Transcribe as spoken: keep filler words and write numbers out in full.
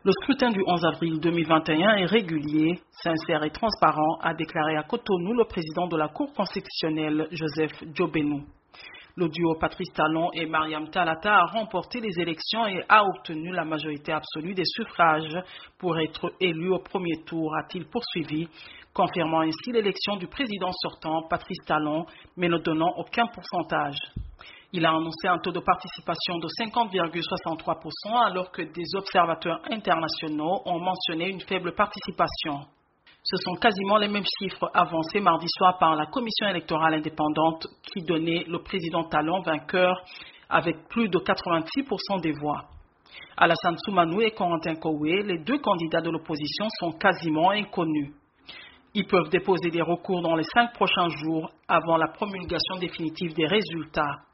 Le scrutin du onze avril deux mille vingt et un est régulier, sincère et transparent, a déclaré à Cotonou le président de la Cour constitutionnelle, Joseph Djobenou. Le duo Patrice Talon et Mariam Talata a remporté les élections et a obtenu la majorité absolue des suffrages pour être élu au premier tour, a-t-il poursuivi, confirmant ainsi l'élection du président sortant, Patrice Talon, mais ne donnant aucun pourcentage. Il a annoncé un taux de participation de cinquante virgule soixante-trois pour cent alors que des observateurs internationaux ont mentionné une faible participation. Ce sont quasiment les mêmes chiffres avancés mardi soir par la commission électorale indépendante qui donnait le président Talon vainqueur avec plus de quatre-vingt-six pour cent des voix. Alassane Soumanou et Corentin Koué, les deux candidats de l'opposition, sont quasiment inconnus. Ils peuvent déposer des recours dans les cinq prochains jours avant la promulgation définitive des résultats.